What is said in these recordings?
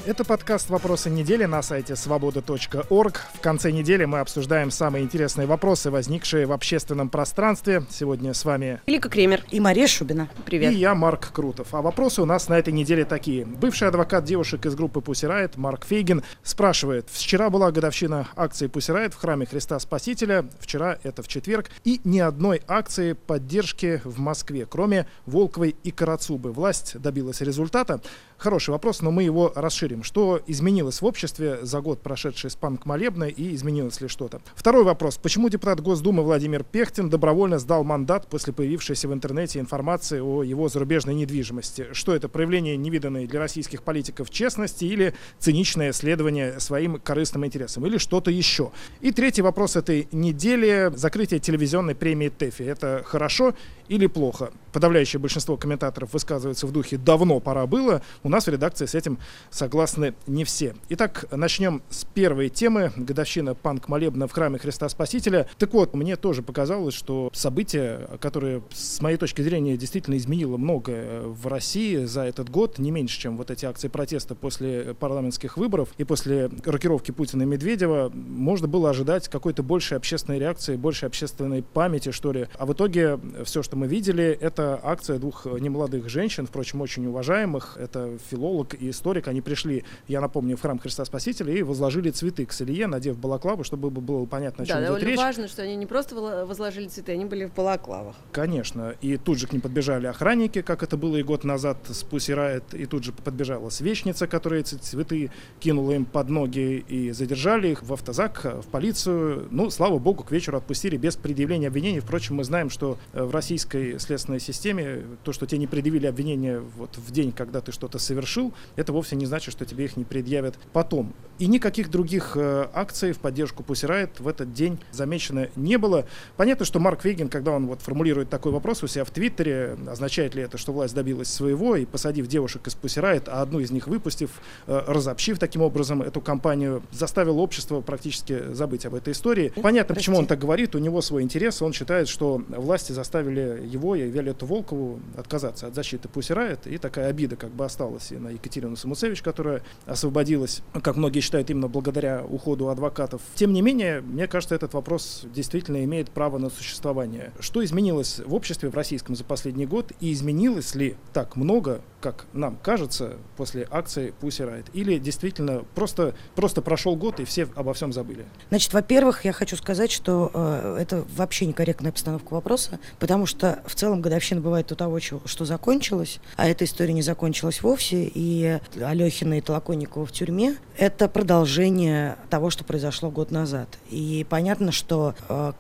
Это подкаст «Вопросы недели» на сайте свобода.орг. В конце недели мы обсуждаем самые интересные вопросы, возникшие в общественном пространстве. Сегодня с вами Лика Кремер и Мария Шубина. Привет. И я, Марк Крутов. А вопросы у нас на этой неделе такие. Бывший адвокат девушек из группы Pussy Riot Марк Фейгин спрашивает: вчера была годовщина акции Pussy Riot в храме Христа Спасителя. Вчера, это в четверг. И ни одной акции поддержки в Москве, кроме Волковой и Карацубы. Власть добилась результата. Хороший вопрос, но мы его расширим. Что изменилось в обществе за год, прошедший с панк-молебна, и изменилось ли что-то? Второй вопрос. Почему депутат Госдумы Владимир Пехтин добровольно сдал мандат после появившейся в интернете информации о его зарубежной недвижимости? Что это, проявление невиданной для российских политиков честности или циничное следование своим корыстным интересам? Или что-то еще? И третий вопрос этой недели. Закрытие телевизионной премии ТЭФИ. Это хорошо или плохо? Подавляющее большинство комментаторов высказывается в духе «давно пора было». У нас в редакции с этим согласны не все. Итак, начнем с первой темы. Годовщина панк-молебна в храме Христа Спасителя. Так вот, мне тоже показалось, что событие, которое, с моей точки зрения, действительно изменило многое в России за этот год, не меньше, чем вот эти акции протеста после парламентских выборов и после рокировки Путина и Медведева, можно было ожидать какой-то большей общественной реакции, большей общественной памяти, что ли. А в итоге все, что мы видели, это акция двух немолодых женщин, впрочем, очень уважаемых. Это филолог и историк. Они пришли, я напомню, в храм Христа Спасителя и возложили цветы к Илье, надев балаклаву, чтобы было понятно, о чем идет речь. Да, довольно важно, что они не просто возложили цветы, они были в балаклавах. Конечно. И тут же к ним подбежали охранники, как это было и год назад с Pussy Riot, и тут же подбежала свечница, которая эти цветы кинула им под ноги, и задержали их в автозак, в полицию. Ну, слава богу, к вечеру отпустили без предъявления обвинений. Впрочем, мы знаем, что в российской следственной системе то, что тебе не предъявили обвинения вот в день, когда ты что-то совершил, это вовсе не значит, что тебе их не предъявят потом. И никаких других акций в поддержку Pussy Riot в этот день замечено не было. Понятно, что Марк Фейгин, когда он вот формулирует такой вопрос у себя в Твиттере, означает ли это, что власть добилась своего, и посадив девушек из Pussy Riot, а одну из них выпустив, разобщив таким образом эту кампанию, заставил общество практически забыть об этой истории. Понятно, почему он так говорит, у него свой интерес, он считает, что власти заставили его и Виолетту Волкову отказаться от защиты Pussy Riot, и такая обида как бы осталась и на Екатерину Самуцевич, которая освободилась, как многие считают, именно благодаря уходу адвокатов. Тем не менее, мне кажется, этот вопрос действительно имеет право на существование. Что изменилось в обществе в российском за последний год, и изменилось ли так много, как нам кажется, после акции Pussy Riot? Или действительно просто прошел год, и все обо всем забыли? Значит, во-первых, я хочу сказать, что это вообще некорректная постановка вопроса, потому что в целом годовщина бывает у того, что закончилось, а эта история не закончилась вовсе, и Алехина и Толоконникова в тюрьме — это продолжение того, что произошло год назад. И понятно, что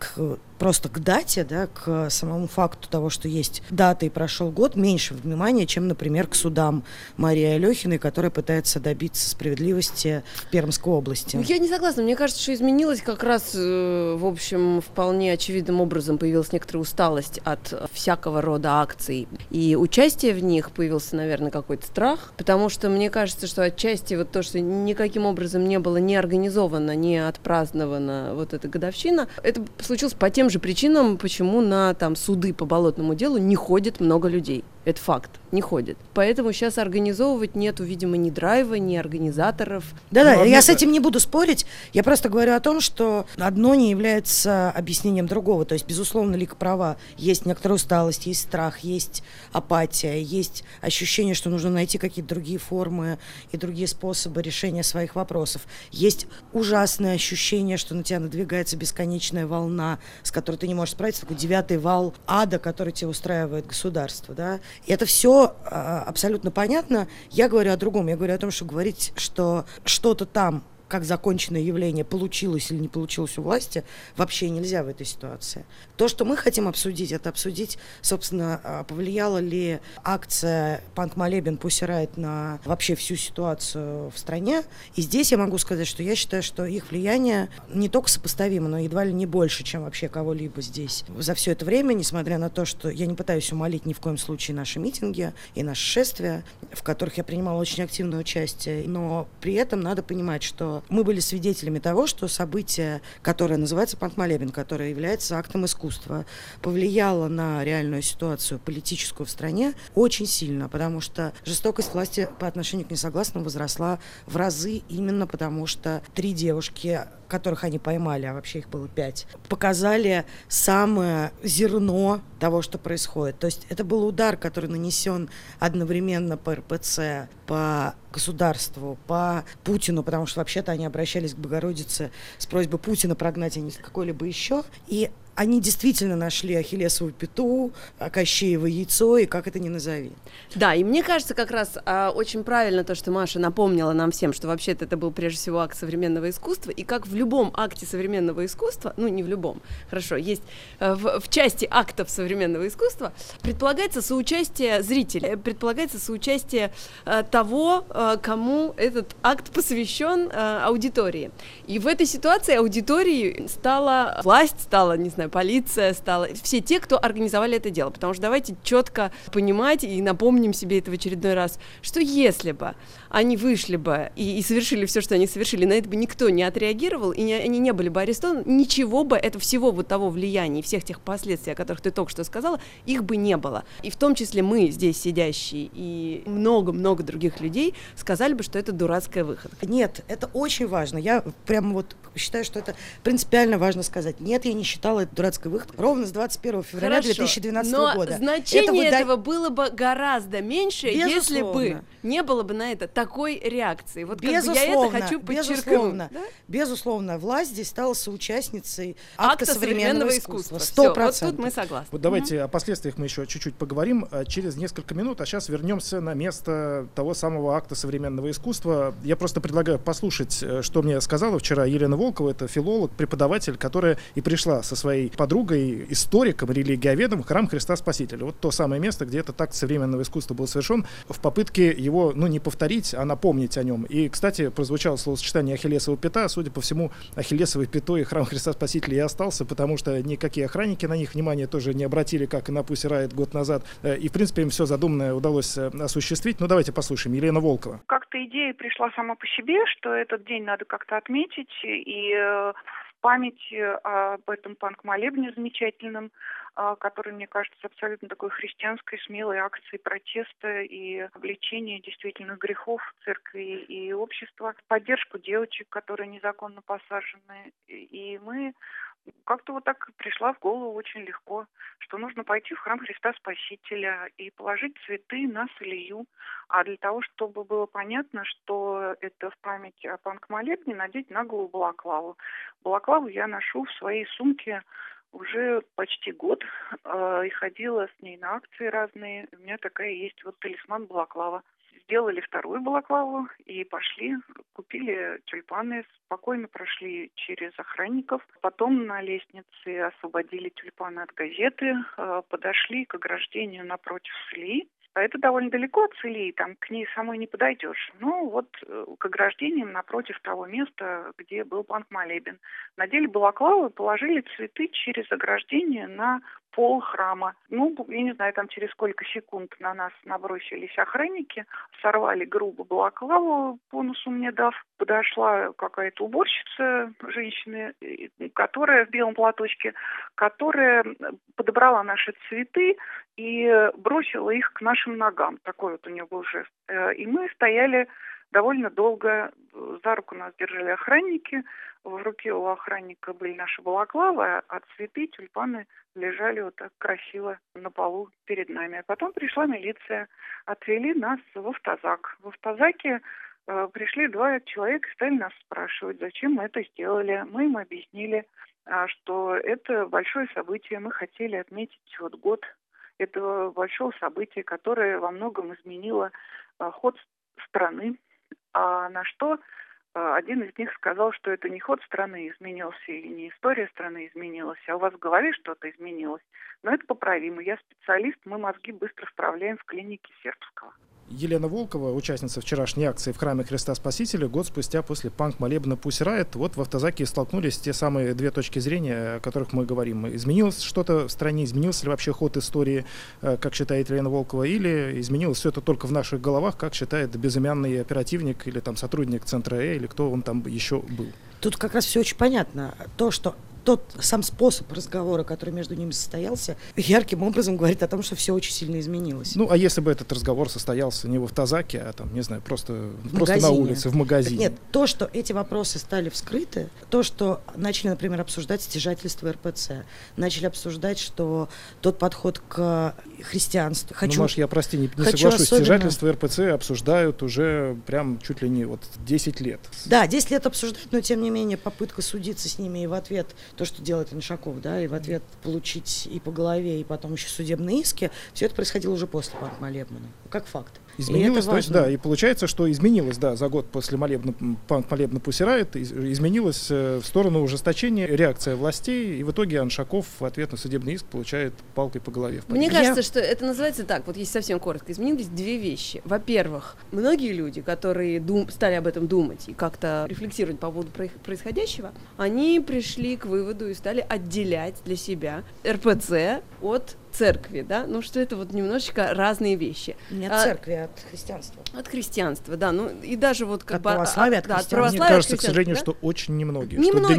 просто к дате, да, к самому факту того, что есть дата и прошел год, меньше внимания, чем, например, к судам Марии Алехиной, которая пытается добиться справедливости в Пермской области. Я не согласна. Мне кажется, что изменилось как раз, в общем, вполне очевидным образом появилась некоторая усталость от всякого рода акций. И участие в них появился, наверное, какой-то страх, потому что мне кажется, что отчасти вот то, что никаким образом не было ни организовано, ни отпразднована вот эта годовщина, это случилось по тем же причинам, почему на суды по болотному делу не ходит много людей. Это факт, не ходит. Поэтому сейчас организовывать нету, видимо, ни драйва, ни организаторов. Да-да, я с этим не буду спорить. Я просто говорю о том, что одно не является объяснением другого. То есть, безусловно, Лика права. Есть некоторая усталость, есть страх, есть апатия, есть ощущение, что нужно найти какие-то другие формы и другие способы решения своих вопросов. Есть ужасное ощущение, что на тебя надвигается бесконечная волна, с которой ты не можешь справиться, такой 9-й вал ада, который тебе устраивает государство, да. И это все абсолютно понятно. Я говорю о другом. Я говорю о том, что говорить, что что-то там как законченное явление получилось или не получилось у власти, вообще нельзя в этой ситуации. То, что мы хотим обсудить, это обсудить, собственно, повлияла ли акция «Панк-молебен Pussy Riot» на вообще всю ситуацию в стране. И здесь я могу сказать, что я считаю, что их влияние не только сопоставимо, но едва ли не больше, чем вообще кого-либо здесь. За все это время, несмотря на то, что я не пытаюсь умалить ни в коем случае наши митинги и наши шествия, в которых я принимала очень активное участие, но при этом надо понимать, что мы были свидетелями того, что событие, которое называется панк-молебен, которое является актом искусства, повлияло на реальную ситуацию политическую в стране очень сильно, потому что жестокость власти по отношению к несогласным возросла в разы именно потому, что 3 девушки, которых они поймали, а вообще их было 5, показали самое зерно того, что происходит. То есть это был удар, который нанесен одновременно по РПЦ, по государству, по Путину, потому что вообще-то они обращались к Богородице с просьбой Путина прогнать, а не какой-либо еще. И они действительно нашли ахиллесову пяту, Кощеево яйцо, и как это ни назови. Да, и мне кажется, как раз очень правильно то, что Маша напомнила нам всем, что вообще-то это был прежде всего акт современного искусства, и как в любом акте современного искусства, ну не в любом, хорошо, есть в части актов современного искусства, предполагается соучастие зрителя, предполагается соучастие того, кому этот акт посвящен, аудитории. И в этой ситуации аудиторией стала власть, стала, не знаю, полиция, стала, все те, кто организовали это дело. Потому что давайте четко понимать и напомним себе это в очередной раз, что если бы они вышли бы и совершили все, что они совершили, на это бы никто не отреагировал, и они не были бы арестованы, ничего бы, это всего вот того влияния и всех тех последствий, о которых ты только что сказала, их бы не было. И в том числе мы здесь сидящие и много-много других людей сказали бы, что это дурацкая выходка. Нет, это очень важно. Я прямо вот считаю, что это принципиально важно сказать. Нет, я не считала это дурацкой выходкой. Ровно с 21 февраля 2012 года. Но значение этого было бы гораздо меньше, если бы не было бы на это такой реакции. Вот как бы я это хочу подчеркнуть. Безусловно, власть здесь стала соучастницей акта современного искусства. 100%. Всё, вот тут мы согласны. Вот давайте о последствиях мы еще чуть-чуть поговорим через несколько минут, а сейчас вернемся на место того самого акта современного искусства. Я просто предлагаю послушать, что мне сказала вчера Елена Волкова, это филолог, преподаватель, которая и пришла со своей подругой, историком, религиоведом в храм Христа Спасителя. Вот то самое место, где этот акт современного искусства был совершен, в попытке его, не повторить, а напомнить о нем. И, кстати, прозвучало словосочетание «ахиллесова пята». Судя по всему, ахиллесовой пятой храм Христа Спасителя и остался, потому что никакие охранники на них внимания тоже не обратили, как и на Pussy Riot год назад. И, в принципе, им все задуманное удалось осуществить. Ну, давайте послушаем. Елена Волкова. Как-то идея пришла сама по себе, что этот день надо как-то отметить, и в память об этом панк-молебне замечательном, который, мне кажется, абсолютно такой христианской, смелой акцией протеста и обличения действительно грехов церкви и общества, поддержку девочек, которые незаконно посажены. И мы как-то вот так пришла в голову очень легко, что нужно пойти в храм Христа Спасителя и положить цветы на Солью. А для того, чтобы было понятно, что это в память о панк-молебне, надеть на голову балаклаву. Балаклаву я ношу в своей сумке уже почти год и ходила с ней на акции разные. У меня такая есть вот талисман балаклава. Сделали вторую балаклаву и пошли, купили тюльпаны, спокойно прошли через охранников. Потом на лестнице освободили тюльпаны от газеты, подошли к ограждению напротив Слии. А это довольно далеко от Целии, там к ней самой не подойдешь. Ну, вот к ограждениям напротив того места, где был панк-молебен. Надели балаклавы, положили цветы через ограждение на пол храма. Ну, я не знаю, там через сколько секунд на нас набросились охранники, сорвали грубо балаклаву, по носу мне дав. Подошла какая-то уборщица, женщина, которая в белом платочке, которая подобрала наши цветы и бросила их к нашим ногам. Такой вот у нее был жест. И мы стояли довольно долго, за руку нас держали охранники, в руке у охранника были наши балаклавы, а цветы, тюльпаны лежали вот так красиво на полу перед нами. А потом пришла милиция, отвели нас в автозак. В автозаке пришли 2 человека и стали нас спрашивать, зачем мы это сделали. Мы им объяснили, что это большое событие, мы хотели отметить вот год этого большого события, которое во многом изменило ход страны. А на что один из них сказал, что это не ход страны изменился или не история страны изменилась, а у вас в голове что-то изменилось. Но это поправимо. Я специалист, мы мозги быстро вправляем в клинике Сербского. Елена Волкова, участница вчерашней акции в храме Христа Спасителя, год спустя после панк-молебна Pussy Riot. Вот в автозаке столкнулись те самые две точки зрения, о которых мы говорим. Изменилось что-то в стране, изменился ли вообще ход истории, как считает Елена Волкова, или изменилось все это только в наших головах, как считает безымянный оперативник или там сотрудник Центра или кто он там еще был? Тут как раз все очень понятно. То, что тот сам способ разговора, который между ними состоялся, ярким образом говорит о том, что все очень сильно изменилось. Ну, а если бы этот разговор состоялся не в автозаке, а там, не знаю, просто на улице, в магазине? Нет, то, что эти вопросы стали вскрыты, то, что начали, например, обсуждать стяжательство РПЦ, начали обсуждать, что тот подход к христианству... Маш, я, прости, не соглашусь, стяжательство РПЦ обсуждают уже прям чуть ли не 10 лет. Да, 10 лет обсуждают, но тем не менее попытка судиться с ними и в ответ то, что делает Иншаков, да, и в ответ получить и по голове, и потом еще судебные иски, все это происходило уже после панк-молебна, как факт. Изменилось, то есть, да, и получается, что изменилось, да, за год после панк-молебна Pussy Riot, изменилось в сторону ужесточения реакция властей, и в итоге Аншаков в ответ на судебный иск получает палкой по голове. Мне кажется, что это называется так, вот если совсем коротко, изменились две вещи. Во-первых, многие люди, которые стали об этом думать и как-то рефлексировать по поводу происходящего, они пришли к выводу и стали отделять для себя РПЦ от церкви, да, ну что это вот немножечко разные вещи. Не от церкви, а от христианства. От христианства, да, ну и даже вот как бы... От православия, от христианства. Мне кажется, к сожалению, да? Что очень немногие.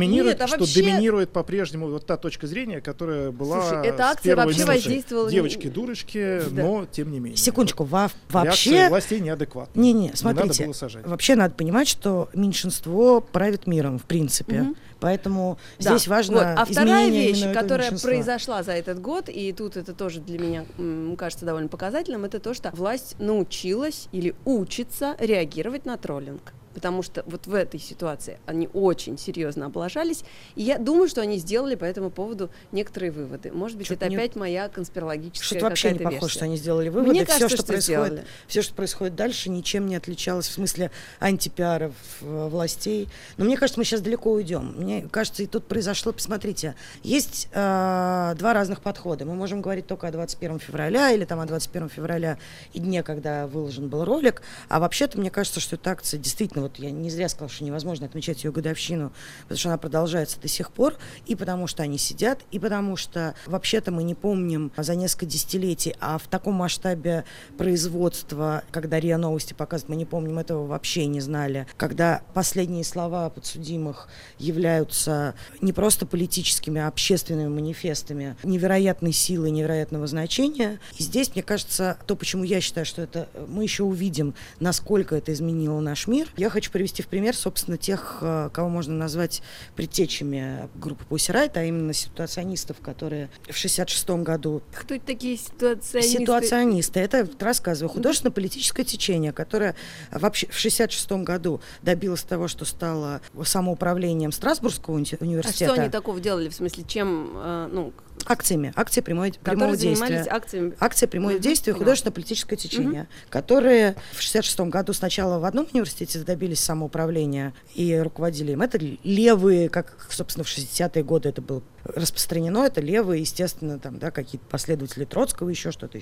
Доминирует по-прежнему вот та точка зрения, которая была. Слушай, эта акция вообще воздействовала... Девочки-дурочки, да. Но тем не менее. Секундочку, вообще... Реакция властей неадекватна. Не, смотрите, надо было сажать. Вообще надо понимать, что меньшинство правит миром, в принципе. Угу. Поэтому здесь важно вот. А вторая вещь, которая меньшинства. Произошла за этот год, и тут это тоже для меня кажется довольно показательным, это то, что власть научилась или учится реагировать на троллинг. Потому что вот в этой ситуации они очень серьезно облажались, и я думаю, что они сделали по этому поводу некоторые выводы. Может быть, это опять моя конспирологическая какая-то версия. Что-то вообще не похоже, что они сделали выводы. Мне кажется, все, что происходит дальше, ничем не отличалось в смысле антипиаров властей. Но мне кажется, мы сейчас далеко уйдем. Мне кажется, и тут произошло, посмотрите, есть два разных подхода. Мы можем говорить только о 21 февраля или там о 21 февраля и дне, когда выложен был ролик, а вообще-то мне кажется, что эта акция действительно, вот я не зря сказала, что невозможно отмечать ее годовщину, потому что она продолжается до сих пор, и потому что они сидят, и потому что вообще-то мы не помним за несколько десятилетий, а в таком масштабе производства, когда РИА Новости показывают, мы не помним этого, вообще не знали, когда последние слова подсудимых являются не просто политическими, а общественными манифестами невероятной силы, невероятного значения. И здесь, мне кажется, то, почему я считаю, что это мы еще увидим, насколько это изменило наш мир. Я хочу привести в пример, собственно, тех, кого можно назвать предтечами группы Pussy Riot, а именно ситуационистов, которые в 1966 году... Кто это такие ситуационисты? Ситуационисты. Это, рассказываю, художественно-политическое течение, которое вообще в 1966 году добилось того, что стало самоуправлением Страсбургского университета. А что они такого делали? В смысле, чем... Акциями. Акции прямого действия. Акция прямого действия, художественно-политическое течение, которые в 1966 году сначала в одном университете добились самоуправления и руководили им. Это левые, как, собственно, в 60-е годы это было распространено, это левые, естественно, там, да, какие-то последователи Троцкого, еще что-то.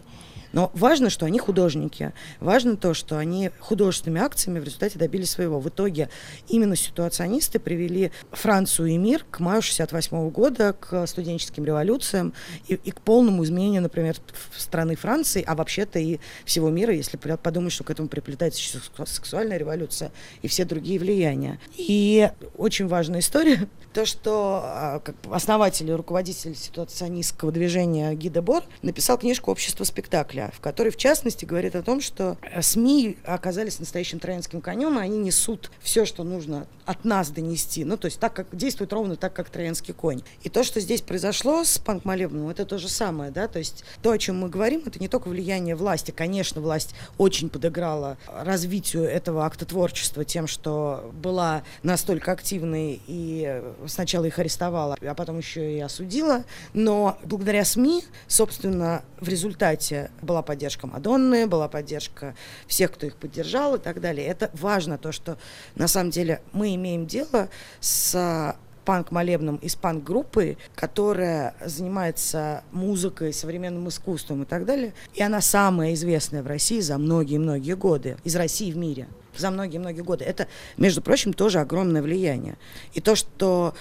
Но важно, что они художники. Важно то, что они художественными акциями в результате добились своего. В итоге именно ситуационисты привели Францию и мир к маю 1968 года, к студенческим революциям и к полному изменению, например, страны Франции, а вообще-то и всего мира, если подумать, что к этому приплетается еще сексуальная революция и все другие влияния. И очень важная история, то, что основатель и руководитель ситуационистского движения Ги Дебор написал книжку «Общество спектакля», в которой, в частности, говорит о том, что СМИ оказались настоящим троянским конем, и они несут все, что нужно от нас донести. Ну, то есть так, как действует ровно так, как троянский конь. И то, что здесь произошло с панк-молебном, это то же самое, да, то есть то, о чем мы говорим, это не только влияние власти. Конечно, власть очень подыграла развитию этого акта творчества тем, что была настолько активной и сначала их арестовала, а потом еще и осудила, но благодаря СМИ, собственно, в результате была поддержка Мадонны, была поддержка всех, кто их поддержал и так далее. Это важно, то, что на самом деле мы имеем дело с панк-молебном из панк-группы, которая занимается музыкой, современным искусством и так далее. И она самая известная в России за многие-многие годы. Из России в мире. За многие-многие годы. Это, между прочим, тоже огромное влияние. И то, что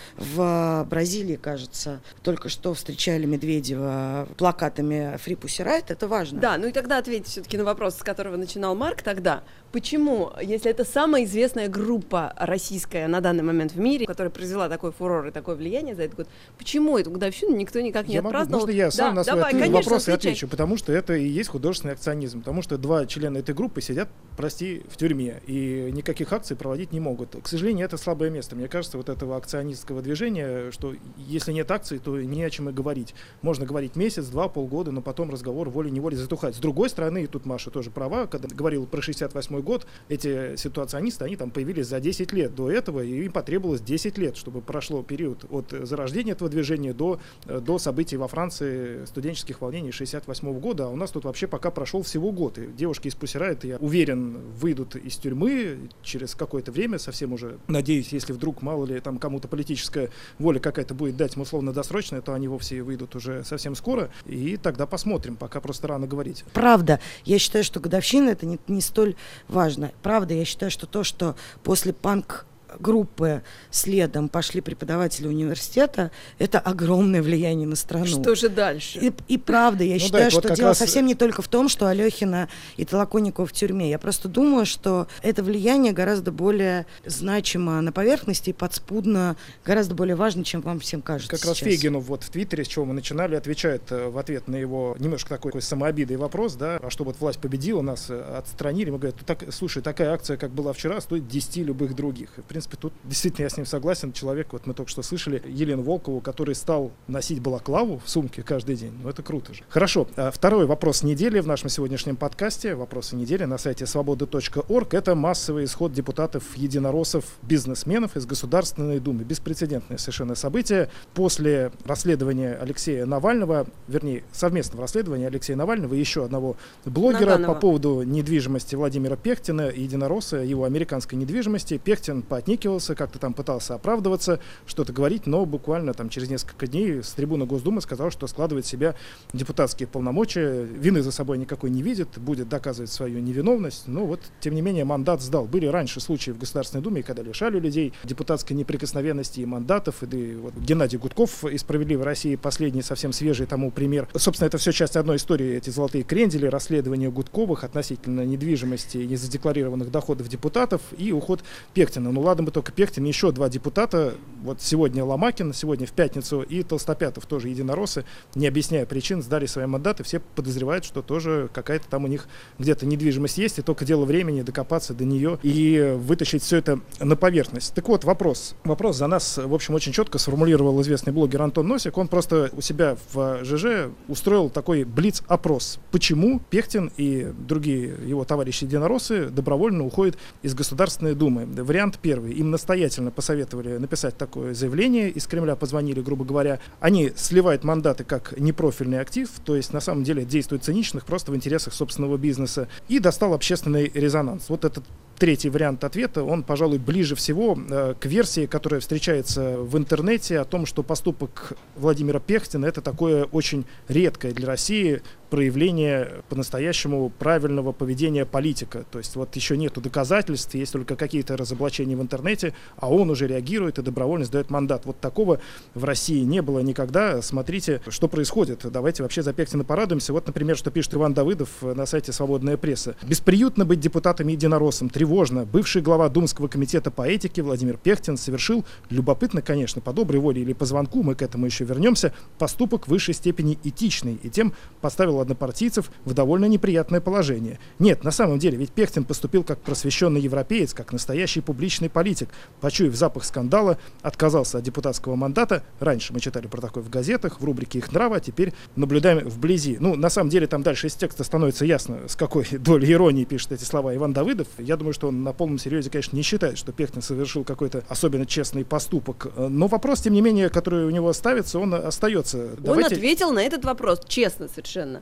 в Бразилии, кажется, только что встречали Медведева плакатами Free Pussy Riot, это важно. Да, ну и тогда ответьте все-таки на вопрос, с которого начинал Марк тогда. Почему, если это самая известная группа российская на данный момент в мире, которая произвела такой фурор и такое влияние за этот год, почему эту годовщину никто никак не отпраздновал? Можно я сам на свой конечно, вопрос отвечай. отвечу? Потому что это и есть художественный акционизм. Потому что 2 члена этой группы сидят, прости, в тюрьме. И никаких акций проводить не могут. К сожалению, это слабое место. Мне кажется, вот этого акционистского движения, что если нет акций, то не о чем и говорить. Можно говорить месяц, 2, полгода, но потом разговор волей-неволей затухает. С другой стороны, и тут Маша тоже права, когда говорила про 68-й год, эти ситуационисты, они там появились за 10 лет до этого, и им потребовалось 10 лет, чтобы прошло период от зарождения этого движения до событий во Франции, студенческих волнений 68-го года. А у нас тут вообще пока прошел всего год. И девушки из Pussy Riot, я уверен, выйдут из тюрьмы через какое-то время, совсем уже, надеюсь, если вдруг, мало ли, там кому-то политическая воля какая-то будет дать им условно досрочная, то они вовсе выйдут уже совсем скоро, и тогда посмотрим, пока просто рано говорить. Правда, я считаю, что годовщина это не столь важно. Правда, я считаю, что то, что после панк-группы следом пошли преподаватели университета, это огромное влияние на страну. Что же дальше? И правда, я считаю, вот что дело совсем не только в том, что Алехина и Толоконникова в тюрьме. Я просто думаю, что это влияние гораздо более значимо на поверхности и подспудно гораздо более важно, чем вам всем кажется. Как раз сейчас. Фейгину вот в Твиттере, с чего мы начинали, отвечает в ответ на его немножко такой самообидный вопрос, да, а что вот власть победила, нас отстранили. Мы говорим, слушай, такая акция, как была вчера, стоит 10 любых других. В принципе, тут действительно я с ним согласен. Человек, вот мы только что слышали Елену Волкову, который стал носить балаклаву в сумке каждый день. Ну, это круто же. Хорошо. Второй вопрос недели в нашем сегодняшнем подкасте. Вопросы недели на сайте свобода.орг. Это массовый исход депутатов-единороссов, бизнесменов из Государственной Думы. Беспрецедентное совершенно событие. После расследования Алексея Навального, вернее, совместного расследования Алексея Навального и еще одного блогера по поводу недвижимости Владимира Пехтина, единоросса, его американской недвижимости. Пехтин поотникивался, как-то там пытался оправдываться, что-то говорить, но буквально там через несколько дней с трибуны Госдумы сказал, что складывает в себя депутатские полномочия, вины за собой никакой не видит, будет доказывать свою невиновность, но вот, тем не менее, мандат сдал. Были раньше случаи в Государственной Думе, когда лишали людей депутатской неприкосновенности и мандатов, и вот Геннадий Гудков из «Справедливой России», последний, совсем свежий тому пример. Собственно, это все часть одной истории, эти золотые крендели, расследование Гудковых относительно недвижимости и незадекларированных доходов депутатов и уход Пехтина. Ну ладно бы только Пехтин, еще 2 депутата, вот сегодня Ломакин, сегодня в пятницу, и Толстопятов, тоже единороссы, не объясняя причин, сдали свои мандаты. Все подозревают, что тоже какая-то там у них где-то недвижимость есть, и только дело времени докопаться до нее и вытащить все это на поверхность. Так вот, вопрос за нас, в общем, очень четко сформулировал известный блогер Антон Носик. Он просто у себя в ЖЖ устроил такой блиц-опрос. Почему Пехтин и другие его товарищи-единороссы добровольно уходят из Государственной Думы? Вариант первый. Им настоятельно посоветовали написать такое заявление. Из Кремля позвонили, грубо говоря. Они сливают мандаты как непрофильный актив, то есть на самом деле действуют цинично, просто в интересах собственного бизнеса. И достал общественный резонанс. Вот этот третий вариант ответа, он, пожалуй, ближе всего к версии, которая встречается в интернете о том, что поступок Владимира Пехтина — это такое очень редкое для России проявление по-настоящему правильного поведения политика. То есть вот еще нету доказательств, есть только какие-то разоблачения в интернете, а он уже реагирует и добровольно сдает мандат. Вот такого в России не было никогда. Смотрите, что происходит. Давайте вообще за Пехтина порадуемся. Вот, например, что пишет Иван Давыдов на сайте «Свободная пресса». «Бесприютно быть депутатом-единороссом. Тревожно. Бывший глава Думского комитета по этике Владимир Пехтин совершил, любопытно, конечно, по доброй воле или по звонку, мы к этому еще вернемся, поступок в высшей степени этичный и тем поставил однопартийцев в довольно неприятное положение. Нет, на самом деле, ведь Пехтин поступил как просвещенный европеец, как настоящий публичный политик. Почуяв запах скандала, отказался от депутатского мандата. Раньше мы читали про такое в газетах, в рубрике «Их нрава», а теперь наблюдаем вблизи. Ну, на самом деле, там дальше из текста становится ясно, с какой долей иронии пишет эти слова Иван Давыдов. Я думаю, что он на полном серьезе, конечно, не считает, что Пехтин совершил какой-то особенно честный поступок. Но вопрос, тем не менее, который у него ставится, он остается. Он ответил на этот вопрос честно совершенно.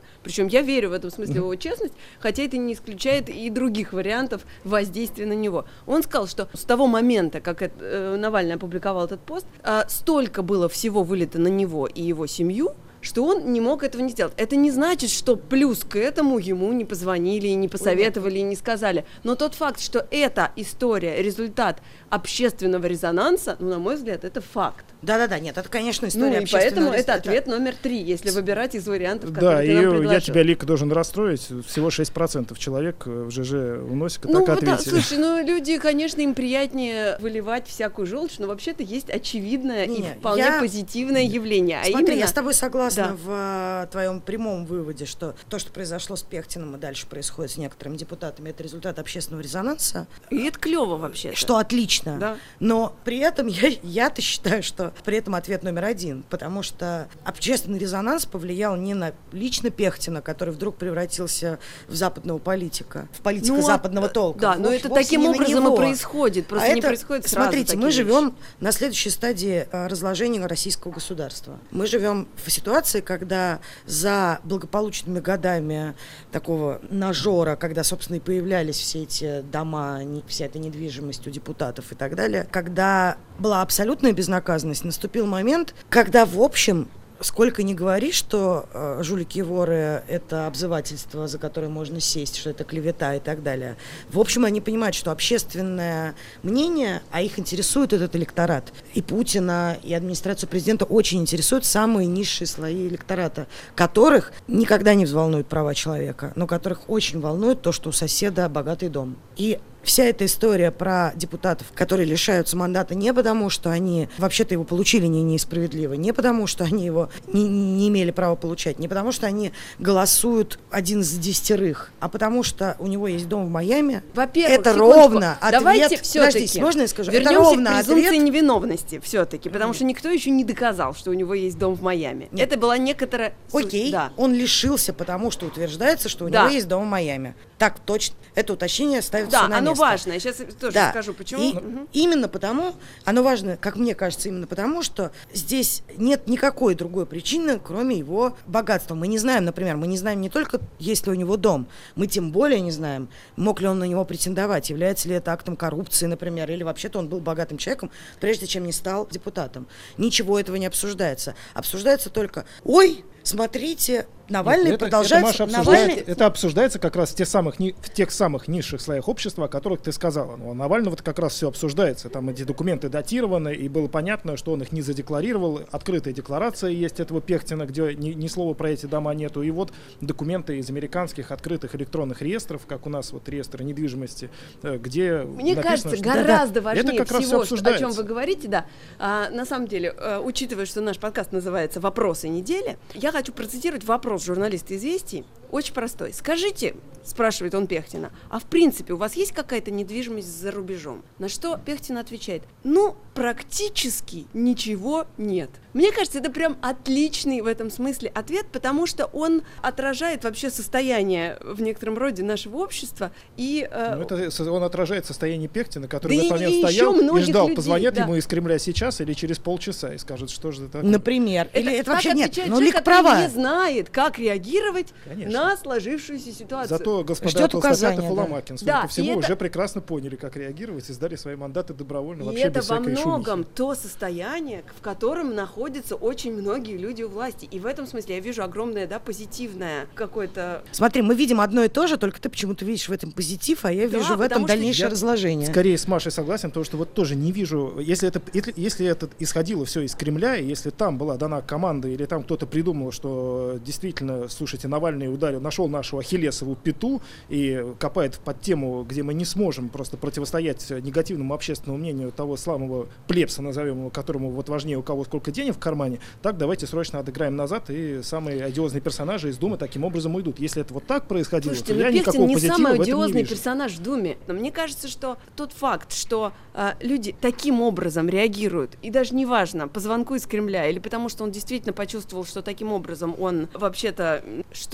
Причем я верю в этом смысле в его честность, хотя это не исключает и других вариантов воздействия на него. Он сказал, что с того момента, как Навальный опубликовал этот пост, столько было всего вылито на него и его семью, что он не мог этого не сделать. Это не значит, что плюс к этому ему не позвонили, не посоветовали, не сказали. Но тот факт, что эта история, результат общественного резонанса, на мой взгляд, это факт. Да-да-да, нет, это, конечно, история и общественного поэтому это резонанса. ответ номер 3, если выбирать из вариантов, Да, которые ты нам и предложил. я тебя, Лика, должен расстроить. Всего 6% человек в ЖЖ уносит, так ответили. Слушай, люди, конечно, им приятнее выливать всякую желчь, но вообще-то есть очевидное и вполне позитивное явление. Смотри, я с тобой согласна в твоем прямом выводе, что то, что произошло с Пехтиным и дальше происходит с некоторыми депутатами, это результат общественного резонанса. И это клево вообще. Что отлично. Да. Но при этом я-то считаю, что при этом ответ номер 1, потому что общественный резонанс повлиял не на лично Пехтина, который вдруг превратился в западного политика, в политика западного толка. Да, но это таким образом и происходит, просто не происходит сразу. Смотрите, мы живем на следующей стадии разложения российского государства. Мы живем в ситуации, когда за благополучными годами такого нажора, когда, собственно, и появлялись все эти дома, вся эта недвижимость у депутатов и так далее, когда была абсолютная безнаказанность, наступил момент, когда, в общем, сколько ни говори, что жулики и воры – это обзывательство, за которое можно сесть, что это клевета и так далее. В общем, они понимают, что общественное мнение, а их интересует этот электорат. И Путина, и администрацию президента очень интересуют самые низшие слои электората, которых никогда не взволнуют права человека, но которых очень волнует то, что у соседа богатый дом. И вся эта история про депутатов, которые лишаются мандата не потому, что они вообще-то его получили несправедливо, не потому, что они его не имели права получать, не потому, что они голосуют один из 10, а потому, что у него есть дом в Майами. Во-первых, это ровно ответ. Давайте все-таки Подождите, можно я скажу? Вернемся это ровно к презумпции ответ невиновности все-таки, потому что никто еще не доказал, что у него есть дом в Майами. Нет. Это была некоторая... Окей, да. он лишился, потому что утверждается, что у него есть дом в Майами. Так точно. Это уточнение ставится на место. Да, оно важно. Я сейчас тоже скажу, почему. И именно потому, оно важно, как мне кажется, именно потому, что здесь нет никакой другой причины, кроме его богатства. Мы не знаем, например, мы не знаем не только, есть ли у него дом, мы тем более не знаем, мог ли он на него претендовать, является ли это актом коррупции, например, или вообще-то он был богатым человеком, прежде чем не стал депутатом. Ничего этого не обсуждается. Обсуждается только, смотрите, Навальный продолжает... Это обсуждается как раз в тех самых низших слоях общества, о которых ты сказала. Но у Навального как раз все обсуждается. Там эти документы датированы, и было понятно, что он их не задекларировал. Открытая декларация есть этого Пехтина, где ни слова про эти дома нету. И вот документы из американских открытых электронных реестров, как у нас вот реестр недвижимости, где мне написано, кажется, что... гораздо важнее это как раз всего, все о чем вы говорите, да. На самом деле, учитывая, что наш подкаст называется «Вопросы недели», я хочу процитировать вопрос журналиста «Известий». Очень простой. Скажите, спрашивает он Пехтина, а в принципе у вас есть какая-то недвижимость за рубежом? На что Пехтин отвечает, практически ничего нет. Мне кажется, это прям отличный в этом смысле ответ, потому что он отражает вообще состояние в некотором роде нашего общества. И, он отражает состояние Пехтина, который в этот момент и стоял и ждал, людей, позвонят ему из Кремля сейчас или через полчаса и скажут, что же это такое. Например. Или это вообще нет. Лика права. Не знает, как реагировать Конечно. на сложившуюся ситуацию. Зато господа Толстопятов и Ломакин, судя по всему, уже прекрасно поняли, как реагировать и сдали свои мандаты добровольно, вообще без всякой шумихи. И это во многом то состояние, в котором находятся очень многие люди у власти. И в этом смысле я вижу огромное, позитивное какое-то... Смотри, мы видим одно и то же, только ты почему-то видишь в этом позитив, а я вижу в этом дальнейшее разложение. Скорее с Машей согласен, потому что вот тоже не вижу, если это исходило все из Кремля, и если там была дана команда, или там кто-то придумал, что действительно, слушайте, Навальный нашел нашу ахиллесову пяту и копает под тему, где мы не сможем просто противостоять негативному общественному мнению того славного плебса, назовем его, которому вот важнее у кого сколько денег в кармане, так давайте срочно отыграем назад, и самые одиозные персонажи из Думы таким образом уйдут. Если это вот так происходило, слушайте, то я никакого не позитива самый в этом не одиозный вижу. персонаж в Думе. Но мне кажется, что тот факт, что люди таким образом реагируют, и даже неважно, по звонку из Кремля, или потому что он действительно почувствовал, что таким образом он вообще-то что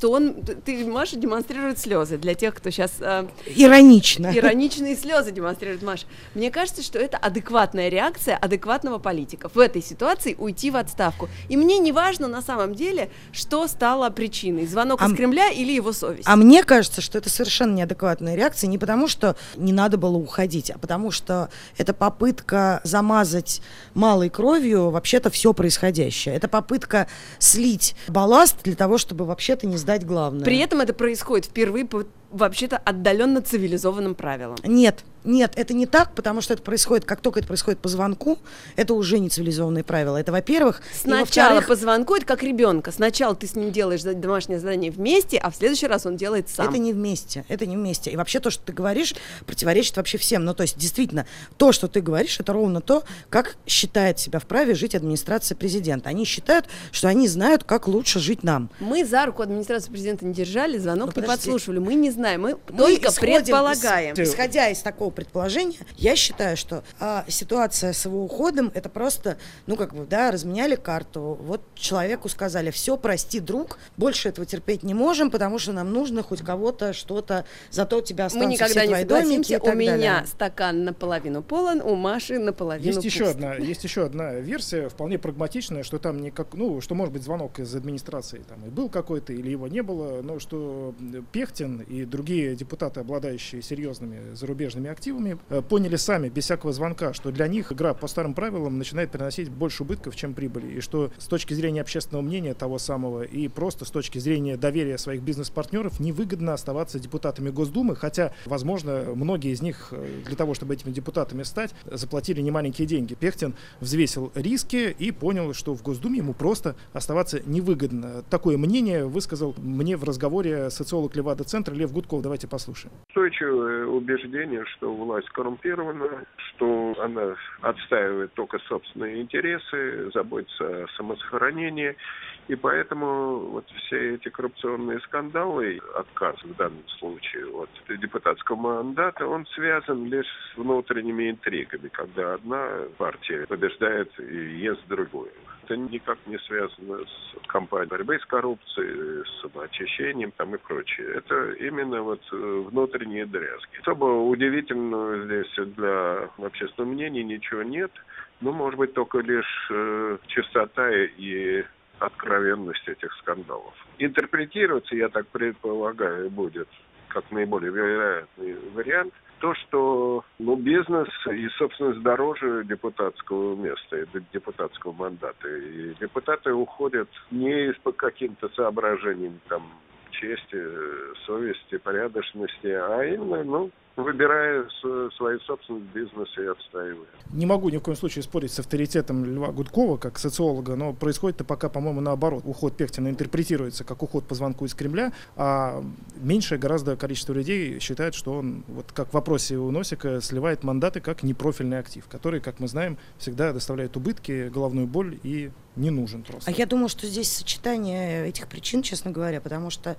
что Маша демонстрирует слезы для тех, кто сейчас... Иронично. Ироничные слезы демонстрирует Маша. Мне кажется, что это адекватная реакция адекватного политика. В этой ситуации уйти в отставку. И мне не важно на самом деле, что стало причиной. Звонок из Кремля или его совесть. А мне кажется, что это совершенно неадекватная реакция. Не потому, что не надо было уходить, а потому что это попытка замазать малой кровью вообще-то все происходящее. Это попытка слить балласт для того, чтобы вообще-то не сдать главное. При этом это происходит впервые по вообще-то отдаленно цивилизованным правилам. Нет, это не так, потому что это происходит, как только это происходит по звонку, это уже не цивилизованные правила. Это, во-первых... Сначала по звонку, это как ребенка. Сначала ты с ним делаешь домашнее задание вместе, а в следующий раз он делает сам. Это не вместе. И вообще то, что ты говоришь, противоречит вообще всем. Ну, то есть, действительно, то, что ты говоришь, это ровно то, как считает себя вправе жить администрация президента. Они считают, что они знают, как лучше жить нам. Мы за руку администрации президента не держали, звонок не подслушивали. Мы не знаем, мы только предполагаем. Исходя из такого предположения, я считаю, что ситуация с его уходом, это просто, разменяли карту. Вот человеку сказали: все, прости, друг, больше этого терпеть не можем, потому что нам нужно хоть кого-то, что-то, зато у тебя останутся все твои домики и так далее. У меня стакан наполовину полон, у Маши наполовину пуст. Есть еще одна версия, вполне прагматичная, что там что может быть звонок из администрации там и был какой-то, или его не было, но что Пехтин и другие депутаты, обладающие серьезными зарубежными активами, поняли сами, без всякого звонка, что для них игра по старым правилам начинает приносить больше убытков, чем прибыли. И что с точки зрения общественного мнения того самого и просто с точки зрения доверия своих бизнес-партнеров невыгодно оставаться депутатами Госдумы, хотя, возможно, многие из них для того, чтобы этими депутатами стать, заплатили немаленькие деньги. Пехтин взвесил риски и понял, что в Госдуме ему просто оставаться невыгодно. Такое мнение высказал мне в разговоре социолог Левада-центра Лев Гудков. Давайте послушаем. Устойчивое убеждение, что власть коррумпирована, что она отстаивает только собственные интересы, заботится о самосохранении. И поэтому вот все эти коррупционные скандалы, отказ в данном случае от депутатского мандата, он связан лишь с внутренними интригами, когда одна партия побеждает и ест другую. Это никак не связано с кампанией борьбы с коррупцией, с самоочищением там и прочее. Это именно внутренние дрязги. Особо удивительного здесь для общественного мнения ничего нет. Может быть, только лишь чистота и откровенность этих скандалов. Интерпретироваться, я так предполагаю, будет как наиболее вероятный вариант, то, что бизнес и собственность дороже депутатского места, депутатского мандата. И депутаты уходят не по каким-то соображениям чести, совести, порядочности, а именно, выбирая свой собственный бизнес и отстаивая. Не могу ни в коем случае спорить с авторитетом Льва Гудкова как социолога, но происходит-то пока, по-моему, наоборот. Уход Пехтина интерпретируется как уход по звонку из Кремля, а меньшее гораздо количество людей считает, что он, как в вопросе у Носика, сливает мандаты как непрофильный актив, который, как мы знаем, всегда доставляет убытки, головную боль и не нужен просто. А я думаю, что здесь сочетание этих причин, честно говоря, потому что,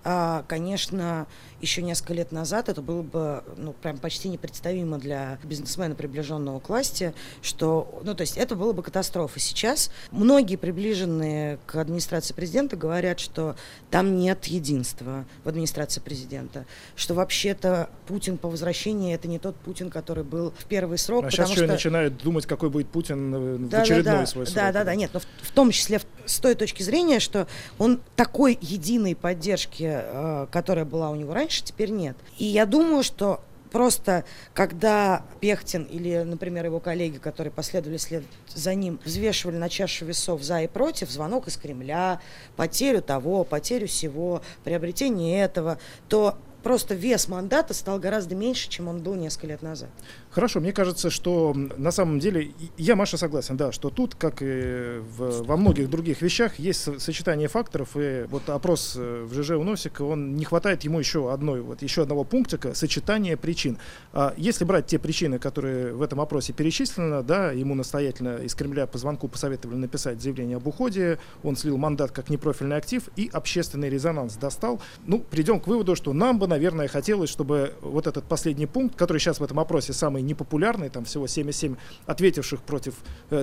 конечно, еще несколько лет назад это было бы прям почти непредставимо для бизнесмена, приближенного к власти, что, то есть это было бы катастрофа. Сейчас многие приближенные к администрации президента говорят, что там нет единства в администрации президента, что вообще-то Путин по возвращении это не тот Путин, который был в первый срок. А сейчас еще начинают думать, какой будет Путин в очередной свой срок. Нет, но в том числе с той точки зрения, что он такой единой поддержки, которая была у него раньше, теперь нет. И я думаю, что просто когда Пехтин или, например, его коллеги, которые последовали след за ним, взвешивали на чашу весов за и против, звонок из Кремля, потерю того, потерю сего, приобретение этого, то просто вес мандата стал гораздо меньше, чем он был несколько лет назад. Хорошо, мне кажется, что на самом деле, я, Маша, согласен, да, что тут, как и во многих других вещах, есть сочетание факторов, и опрос в ЖЖ у Носика, не хватает ему еще одного пунктика, сочетание причин. Если брать те причины, которые в этом опросе перечислены, да, ему настоятельно из Кремля по звонку посоветовали написать заявление об уходе, он слил мандат как непрофильный актив, и общественный резонанс достал. Придем к выводу, что нам бы, наверное, хотелось, чтобы вот этот последний пункт, который сейчас в этом опросе самый непопулярный, там всего 7,7 ответивших против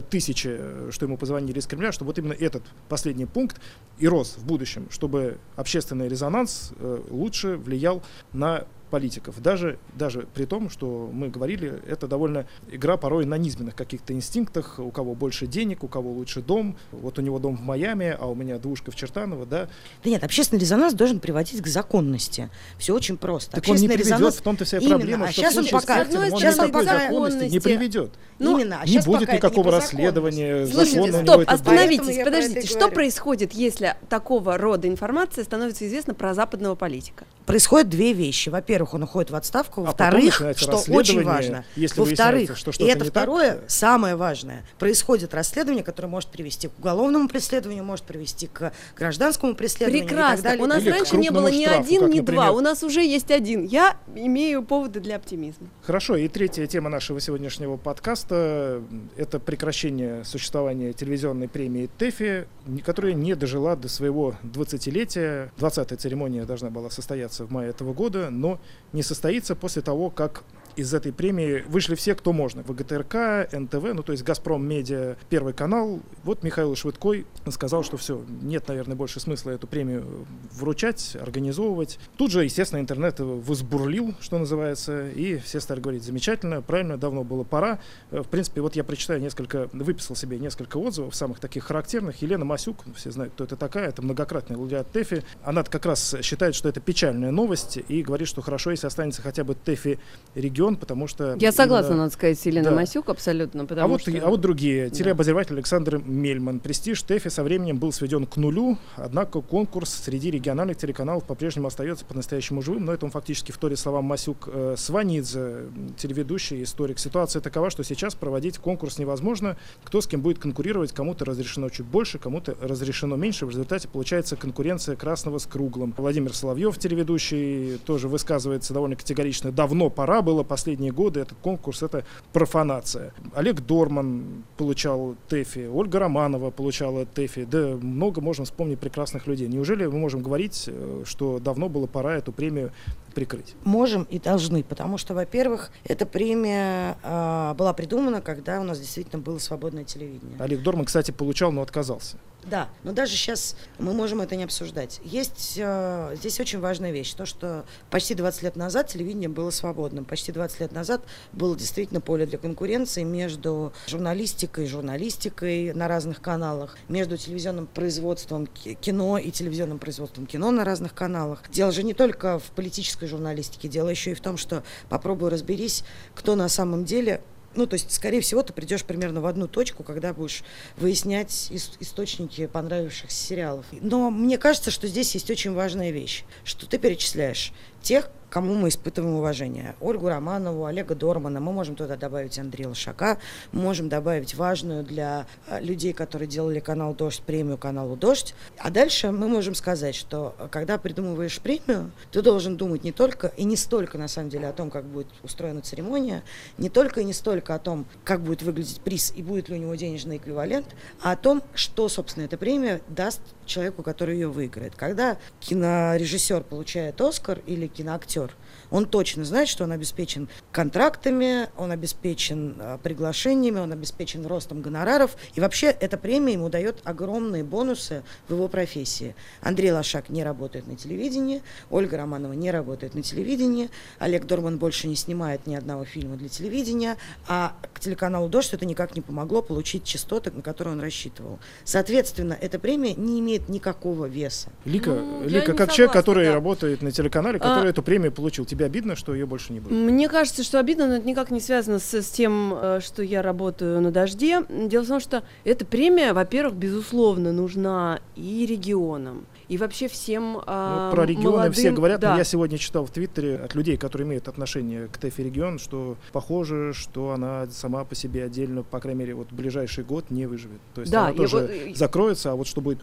1000, что ему позвонили из Кремля, чтобы вот именно этот последний пункт и рос в будущем, чтобы общественный резонанс лучше влиял на политиков. Даже при том, что мы говорили, это довольно игра порой на низменных каких-то инстинктах, у кого больше денег, у кого лучше дом. Вот у него дом в Майами, а у меня двушка в Чертаново, да. Да нет, общественный резонанс должен приводить к законности. Все очень просто. Так он не приведет, в том-то вся проблема, а что сейчас в случае он пока, с Путиным он никакой законности не приведет. Именно, не будет никакого расследования, закона у него Стоп, это остановитесь, подождите. Что происходит, если такого рода информация становится известна про западного политика? Происходят две вещи. Во-первых, он уходит в отставку. Во-вторых, что очень важно. Во-вторых, и это второе, самое важное, происходит расследование, которое может привести к уголовному преследованию, может привести к гражданскому преследованию. Прекрасно. И так далее. У нас или раньше не было ни штрафу, один, как, ни например. два. У нас уже есть один. Я имею поводы для оптимизма. Хорошо, и третья тема нашего сегодняшнего подкаста – это прекращение существования телевизионной премии ТЭФИ, которая не дожила до своего 20-летия. 20-я церемония должна была состояться в мае этого года, но не состоится после того, как из этой премии вышли все, кто можно. ВГТРК, НТВ, ну то есть «Газпром Медиа», Первый канал. Вот Михаил Швыдкой сказал, что все, нет, наверное, больше смысла эту премию вручать, организовывать. Тут же, естественно, интернет возбурлил, что называется, и все стали говорить: замечательно, правильно, давно было пора. В принципе, вот я выписал себе несколько отзывов, самых таких характерных. Елена Масюк, все знают, кто это такая, это многократный лауреат ТЭФИ. Она как раз считает, что это печальная новость и говорит, что хорошо, если останется хотя бы ТЭФИ регион, потому что... Я согласна, надо сказать, с Еленой Масюк абсолютно. А вот другие. Телеобозреватель Александр Мельман. Престиж ТЭФИ со временем был сведен к нулю, однако конкурс среди региональных телеканалов по-прежнему остается по-настоящему живым, но это он фактически вторит словам Масюк. Сванидзе, телеведущий, историк. Ситуация такова, что сейчас проводить конкурс невозможно. Кто с кем будет конкурировать, кому-то разрешено чуть больше, кому-то разрешено меньше. В результате получается конкуренция красного с круглым. Владимир Соловьев, телеведущий, тоже высказывается довольно категорично. Давно пора было, последние годы этот конкурс — это профанация. Олег Дорман получал ТЭФИ, Ольга Романова получала ТЭФИ. Да много можем вспомнить прекрасных людей. Неужели мы можем говорить, что давно было пора эту премию прикрыть? Можем и должны, потому что, во-первых, эта премия была придумана, когда у нас действительно было свободное телевидение. Олег Дорман, кстати, получал, но отказался. Да, но даже сейчас мы можем это не обсуждать. Есть здесь очень важная вещь, то, что почти 20 лет назад телевидение было свободным. Почти 20 лет назад было действительно поле для конкуренции между журналистикой на разных каналах, между телевизионным производством кино и телевизионным производством кино на разных каналах. Дело же не только в политической журналистике, дело еще и в том, что попробуй разберись, кто на самом деле... Ну, то есть, скорее всего, ты придешь примерно в одну точку, когда будешь выяснять источники понравившихся сериалов. Но мне кажется, что здесь есть очень важная вещь, что ты перечисляешь тех, кому мы испытываем уважение. Ольгу Романову, Олега Дормана, мы можем туда добавить Андрея Лошака, мы можем добавить важную для людей, которые делали канал «Дождь», премию каналу «Дождь». А дальше мы можем сказать, что когда придумываешь премию, ты должен думать не только и не столько, на самом деле, о том, как будет устроена церемония, не только и не столько о том, как будет выглядеть приз и будет ли у него денежный эквивалент, а о том, что, собственно, эта премия даст человеку, который ее выиграет. Когда кинорежиссер получает «Оскар» или киноактер, он точно знает, что он обеспечен контрактами, он обеспечен приглашениями, он обеспечен ростом гонораров. И вообще эта премия ему дает огромные бонусы в его профессии. Андрей Лошак не работает на телевидении, Ольга Романова не работает на телевидении, Олег Дорман больше не снимает ни одного фильма для телевидения, а к телеканалу «Дождь» это никак не помогло получить частоты, на которые он рассчитывал. Соответственно, эта премия не имеет никакого веса. Лика, как человек, который работает на телеканале, который эту премию получил, тебе обидно, что ее больше не будет? Мне кажется, что обидно, но это никак не связано с тем, что я работаю на «Дожде». Дело в том, что эта премия, во-первых, безусловно, нужна и регионам, и вообще всем про регионы молодым, все говорят, да. Но я сегодня читал в Твиттере от людей, которые имеют отношение к ТЭФИ регион, что похоже, что она сама по себе отдельно, по крайней мере, вот в ближайший год не выживет. То есть да, она тоже закроется, а вот что будет потом... То есть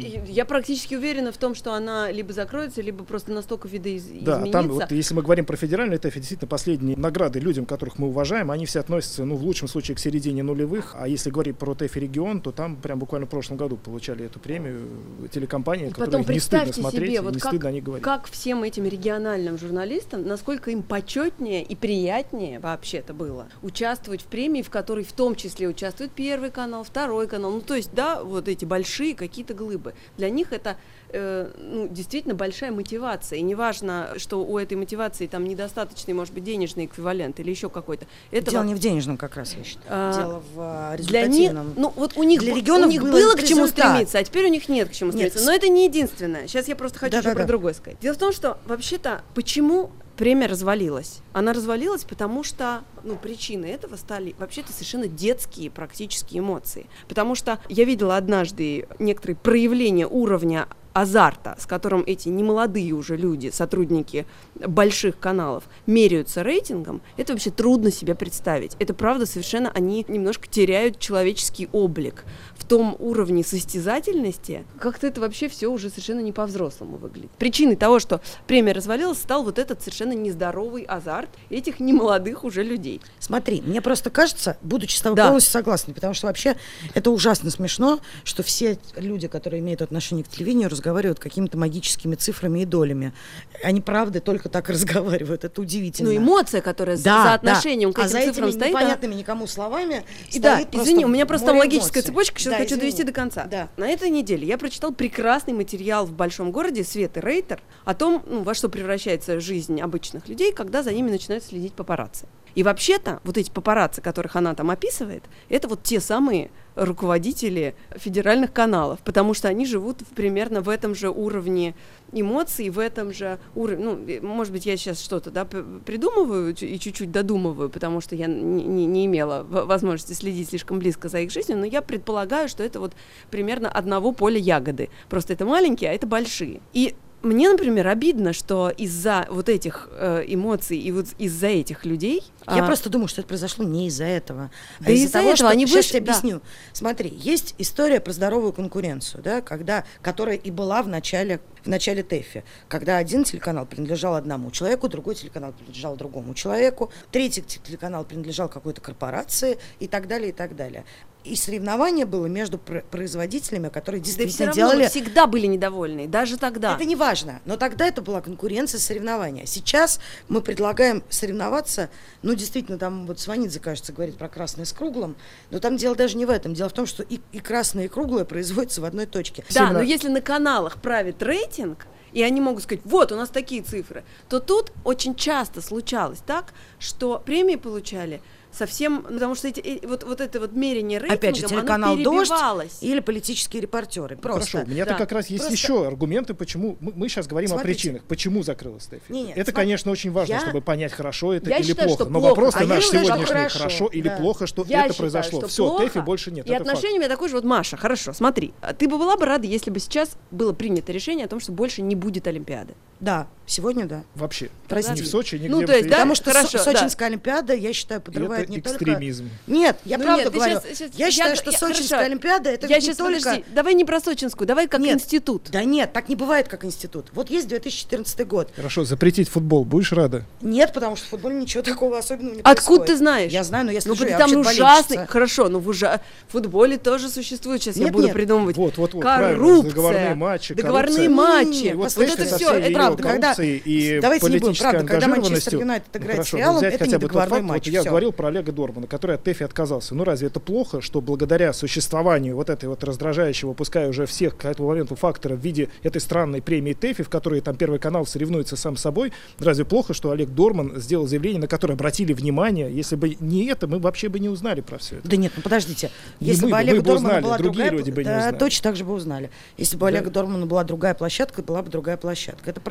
Я практически уверена в том, что она либо закроется, либо просто настолько видоизменится. Да, там вот, если мы говорим про федеральную ТЭФ, действительно последние награды людям, которых мы уважаем, они все относятся, ну, в лучшем случае к середине нулевых, а если говорить про ТЭФ регион, то там прям буквально в прошлом году получали эту премию телекомпании, которые не стыдно смотреть, себе, вот не стыдно о них говорить. Как всем этим региональным журналистам, насколько им почетнее и приятнее вообще-то было участвовать в премии, в которой в том числе участвует Первый канал, Второй канал, ну то есть, да, вот эти большие какие-то глыбы. Для них это действительно большая мотивация, и неважно, что у этой мотивации там недостаточный, может быть, денежный эквивалент или еще какой-то. Дело не в денежном как раз, я считаю. Дело в Для результативном. них, вот у них было к чему стремиться, а теперь у них нет к чему стремиться. Но это не единственное. Сейчас я просто хочу про другое сказать. Дело в том, что вообще-то почему премия развалилась? Она развалилась, потому что, причины этого стали вообще-то совершенно детские практически эмоции. Потому что я видела однажды некоторые проявления уровня азарта, с которым эти немолодые уже люди, сотрудники больших каналов, меряются рейтингом, это вообще трудно себе представить. Это правда, совершенно они немножко теряют человеческий облик. В том уровне состязательности как-то это вообще все уже совершенно не по-взрослому выглядит. Причиной того, что премия развалилась, стал вот этот совершенно нездоровый азарт этих немолодых уже людей. Смотри, мне просто кажется, будучи с тобой полностью согласна, потому что вообще это ужасно смешно, что все люди, которые имеют отношение к телевидению, разговаривают какими-то магическими цифрами и долями. Они, правда, только так разговаривают. Это удивительно. Эмоция, которая за отношением к этим цифрам стоит. Непонятными никому словами стоит просто извини, у меня просто там логическая цепочка, сейчас хочу извини. довести до конца. Да. На этой неделе я прочитал прекрасный материал в большом городе Светы Рейтер о том, во что превращается жизнь обычных людей, когда за ними начинают следить папарацци. И вообще-то вот эти папарацци, которых она там описывает, это вот те самые руководители федеральных каналов, потому что они живут примерно в этом же уровне эмоций, в этом же уровне, может быть, я сейчас что-то придумываю и чуть-чуть додумываю, потому что я не имела возможности следить слишком близко за их жизнью, но я предполагаю, что это вот примерно одного поля ягоды. Просто это маленькие, а это большие. И мне, например, обидно, что из-за вот этих эмоций и вот из-за этих людей... Я просто думаю, что это произошло не из-за этого. Да из-за того, этого, что... Они сейчас я тебе объясню. Смотри, есть история про здоровую конкуренцию, да, которая и была в начале ТЭФи, когда один телеканал принадлежал одному человеку, другой телеканал принадлежал другому человеку, третий телеканал принадлежал какой-то корпорации и так далее, и так далее. И соревнование было между производителями, которые действительно делали... Мы всегда были недовольны, даже тогда. Это не важно, но тогда это была конкуренция, соревнования. Сейчас мы предлагаем соревноваться, действительно, там вот Сванидзе, кажется, говорит про красное с круглым, но там дело даже не в этом. Дело в том, что и красное, и круглое производится в одной точке. Да, но если на каналах правит рейтинг, и они могут сказать, вот, у нас такие цифры, то тут очень часто случалось так, что премии получали совсем, потому что вот это вот мерение рейтингом, опять же, телеканал оно «Дождь» или политические репортеры. Просто. Хорошо, у меня-то как раз есть еще аргументы, почему мы сейчас говорим о причинах, почему закрылась ТЭФи. Это, конечно, очень важно, чтобы понять, хорошо это или плохо. Но вопрос наш сегодняшний, хорошо или плохо, что это произошло. Все, ТЭФи больше нет. И отношение у меня такое же, вот, Маша, хорошо, смотри, ты бы была бы рада, если бы сейчас было принято решение о том, что больше не будет Олимпиады? Да, сегодня да. Вообще. Прости. Ни в Сочи, нигде. То есть, потому что Сочинская Олимпиада, я считаю, подрывает не только... экстремизм. Нет, я правда говорю. Я считаю, что Сочинская Олимпиада, это не только... Подожди, давай не про Сочинскую, давай как институт. Да нет, так не бывает, как институт. Вот есть 2014 год. Хорошо, запретить футбол, будешь рада? Нет, потому что в футболе ничего такого особенного не происходит. Откуда ты знаешь? Я знаю, но я слежу, я там вообще ужасный. болельщица. Хорошо, но в футболе тоже существует, сейчас я буду придумывать. Вот, коррупция, договорные матчи. Договорные матчи. Вот это все, это правда, когда... Давайте не будем, правда, когда Манчестер Юнайтед играет с Реалом, это не договорной матч. Я говорил про Олега Дормана, который от ТЭФи отказался. Разве это плохо, что благодаря существованию вот этой вот раздражающего, пускай уже всех к этому моменту фактора в виде этой странной премии ТЭФи, в которой там Первый канал соревнуется сам с собой, разве плохо, что Олег Дорман сделал заявление, на которое обратили внимание? Если бы не это, мы вообще бы не узнали про все это. Да нет, подождите. Если бы Олега Дормана была другая, люди бы не узнали. Точно так же бы узнали. Если бы у Олега Дормана была другая площадка, была бы другая площадка. Это правда.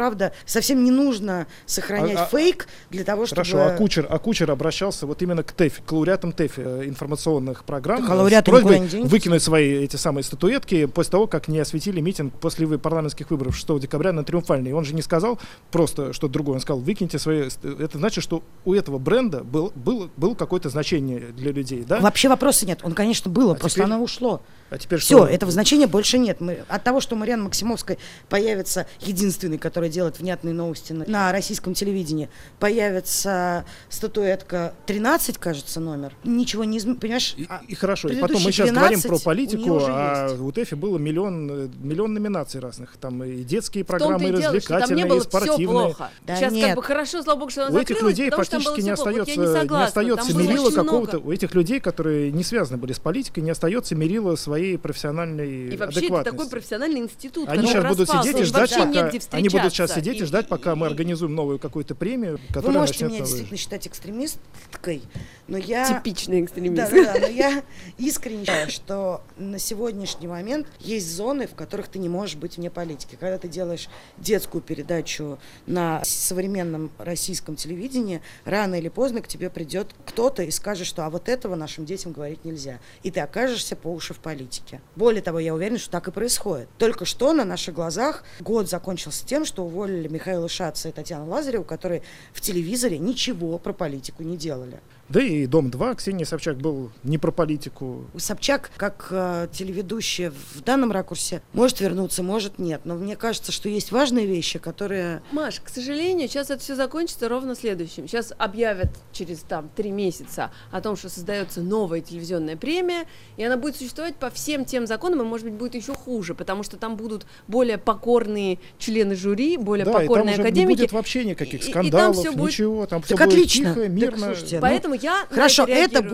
правда, совсем не нужно сохранять фейк для того, чтобы... Хорошо, а Кучер обращался вот именно к ТЭФ, к лауреатам ТЭФ информационных программ с просьбой выкинуть свои эти самые статуэтки после того, как не осветили митинг после парламентских выборов 6 декабря на Триумфальной. Он же не сказал просто что-то другое, он сказал, выкиньте свои... Это значит, что у этого бренда было какое-то значение для людей, да? Вообще вопроса нет. Он, конечно, было, просто теперь... оно ушло. А теперь все, что? этого значения больше нет. От того, что Марьяна Максимовская появится, единственный, который делает внятные новости на российском телевидении, появится статуэтка 13, кажется, номер. Ничего не изменилось, понимаешь? И хорошо, и потом мы сейчас говорим про политику, а у ТЭФи было миллион номинаций разных. Там и детские программы, и развлекательные, и спортивные. Да сейчас как бы хорошо, слава богу, что она у этих людей практически не остается мерила какого-то. У этих людей, которые не связаны были с политикой, не остается мерила своей профессиональной и вообще адекватности. Это такой профессиональный институт. Они сейчас будут сидеть и ждать, пока мы организуем новую какую-то премию, которая Вы можете меня действительно считать экстремисткой, но я... Типичный экстремист. Да, но я искренне считаю, что на сегодняшний момент есть зоны, в которых ты не можешь быть вне политики. Когда ты делаешь детскую передачу на современном российском телевидении, рано или поздно к тебе придет кто-то и скажет, что а вот этого нашим детям говорить нельзя. И ты окажешься по уши в политике. Более того, я уверена, что так и происходит. Только что на наших глазах год закончился тем, что уволили Михаила Шаца и Татьяну Лазареву, которые в телевизоре ничего про политику не делали. Да и «Дом-2», Ксения Собчак был не про политику. Собчак, как телеведущая в данном ракурсе, может вернуться, может нет. Но мне кажется, что есть важные вещи, которые... Маш, к сожалению, сейчас это все закончится ровно следующим. Сейчас объявят через 3 месяца о том, что создается новая телевизионная премия, и она будет существовать по всем тем законам, и, может быть, будет еще хуже, потому что там будут более покорные члены жюри, более покорные академики. Не будет вообще никаких скандалов, ничего. Там все будет тихо, мирно. Поэтому хорошо, это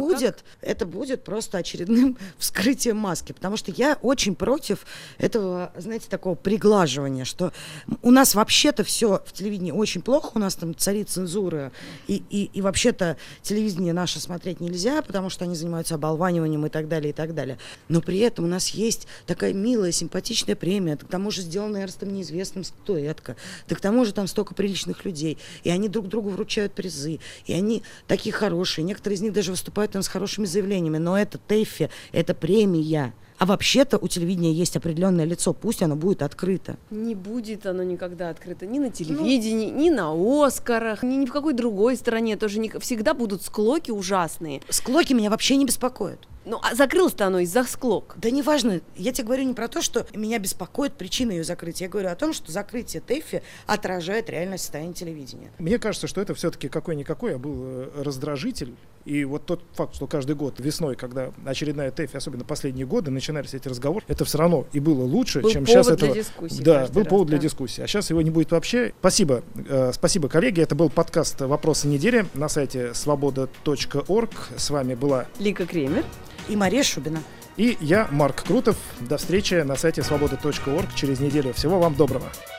будет просто очередным вскрытием маски, потому что я очень против этого, знаете, такого приглаживания, что у нас вообще-то все в телевидении очень плохо, у нас там царит цензура, и вообще-то телевидение наше смотреть нельзя, потому что они занимаются оболваниванием и так далее, и так далее. Но при этом у нас есть такая милая, симпатичная премия, к тому же сделанная Эрнстом неизвестным статуэтка, да к тому же там столько приличных людей, и они друг другу вручают призы, и они такие хорошие, некоторые из них даже выступают там с хорошими заявлениями, но это ТЭФи, это премия. А вообще-то у телевидения есть определенное лицо, пусть оно будет открыто. Не будет оно никогда открыто ни на телевидении, ни на Оскарах, ни в какой другой стране. Тоже всегда будут склоки ужасные. Склоки меня вообще не беспокоят. Ну, а закрылось-то оно из-за склок. Да неважно, я тебе говорю не про то, что меня беспокоит причина ее закрытия. Я говорю о том, что закрытие ТЭФи отражает реальное состояние телевидения. Мне кажется, что это все-таки какой-никакой, а был раздражитель. И вот тот факт, что каждый год весной, когда очередная ТЭФи, особенно последние годы, начинались эти разговоры, это все равно и было лучше, чем сейчас этого. Да, был повод для дискуссии. А сейчас его не будет вообще. Спасибо, коллеги. Это был подкаст «Вопросы недели» на сайте svoboda.org. С вами была Лика Кремер и Мария Шубина. И я, Марк Крутов. До встречи на сайте svoboda.org через неделю. Всего вам доброго.